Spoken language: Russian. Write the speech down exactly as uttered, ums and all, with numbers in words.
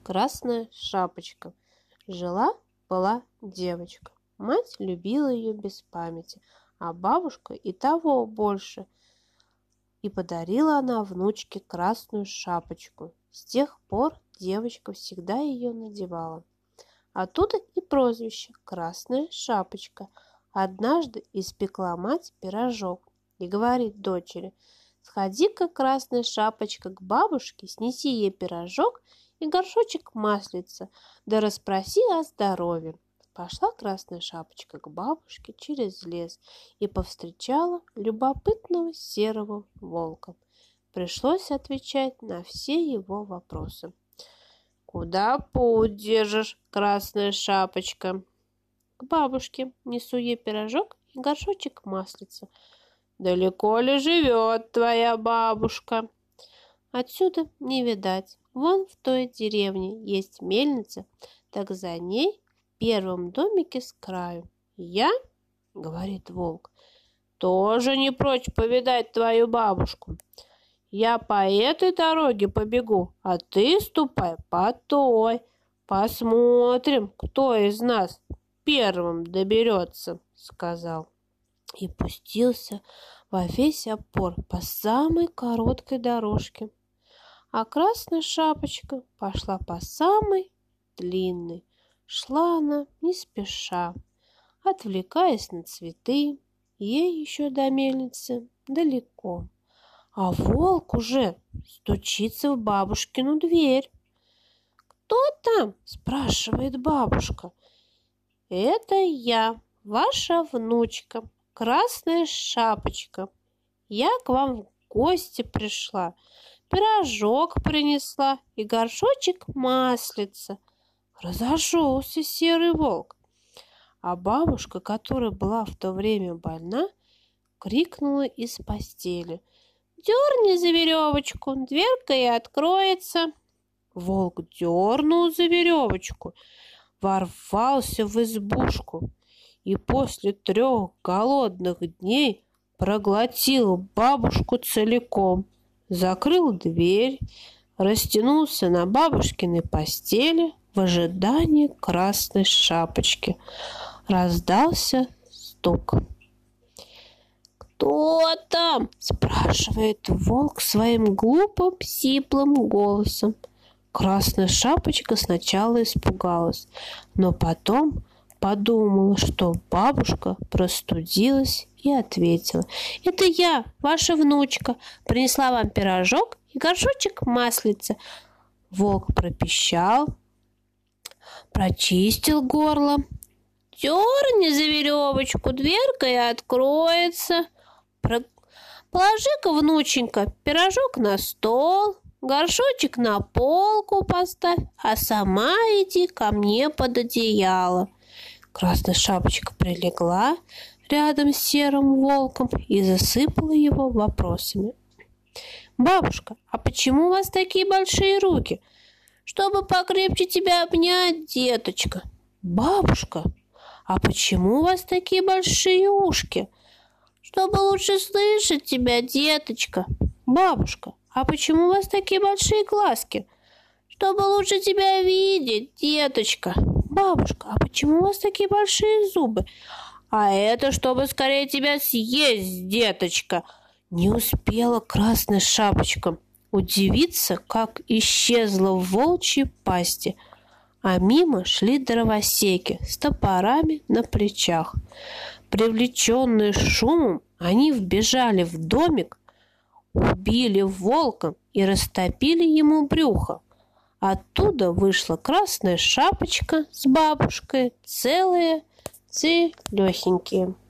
Красная шапочка. Жила-была девочка. Мать любила ее без памяти, а бабушка и того больше. И подарила она внучке красную шапочку. С тех пор девочка всегда ее надевала. Оттуда и прозвище «Красная шапочка». Однажды испекла мать пирожок и говорит дочери: «Сходи-ка, красная шапочка, к бабушке, снеси ей пирожок и горшочек маслица, да расспроси о здоровье». Пошла красная шапочка к бабушке через лес и повстречала любопытного серого волка. Пришлось отвечать на все его вопросы. «Куда путь держишь, красная шапочка?» «К бабушке, несу ей пирожок и горшочек маслица». «Далеко ли живет твоя бабушка?» «Отсюда не видать. Вон в той деревне есть мельница, так за ней в первом домике с краю». «Я, — говорит волк, — тоже не прочь повидать твою бабушку. Я по этой дороге побегу, а ты ступай по той. Посмотрим, кто из нас первым доберется», — сказал. И пустился во весь опор по самой короткой дорожке. А красная шапочка пошла по самой длинной. Шла она не спеша, отвлекаясь на цветы. Ей еще до мельницы далеко. А волк уже стучится в бабушкину дверь. «Кто там?» — спрашивает бабушка. «Это я, ваша внучка, Красная шапочка. Я к вам в гости пришла, пирожок принесла и горшочек маслица». Разошелся серый волк. А бабушка, которая была в то время больна, крикнула из постели: «Дерни за веревочку, дверка и откроется». Волк дернул за веревочку, ворвался в избушку и после трех голодных дней проглотил бабушку целиком, закрыл дверь, растянулся на бабушкиной постели в ожидании красной шапочки. Раздался стук. «Кто там?» — спрашивает волк своим глупым сиплым голосом. Красная шапочка сначала испугалась, но потом подумала, что бабушка простудилась, и ответила: «Это я, ваша внучка, принесла вам пирожок и горшочек маслица». Волк пропищал, прочистил горло: «Дерни за веревочку, дверка и откроется. Положи-ка, внученька, пирожок на стол, горшочек на полку поставь, а сама иди ко мне под одеяло». Красная шапочка прилегла рядом с серым волком и засыпала его вопросами. «Бабушка, а почему у вас такие большие руки?» «Чтобы покрепче тебя обнять, деточка». «Бабушка, а почему у вас такие большие ушки?» «Чтобы лучше слышать тебя, деточка». «Бабушка, а почему у вас такие большие глазки?» «Чтобы лучше тебя видеть, деточка». «Бабушка, а почему у вас такие большие зубы?» «А это чтобы скорее тебя съесть, деточка». Не успела красная шапочка удивиться, как исчезла в волчьей пасти, а мимо шли дровосеки с топорами на плечах. Привлеченные шумом, они вбежали в домик, убили волка и растопили ему брюхо. Оттуда вышла красная шапочка с бабушкой, целые, целехенькие.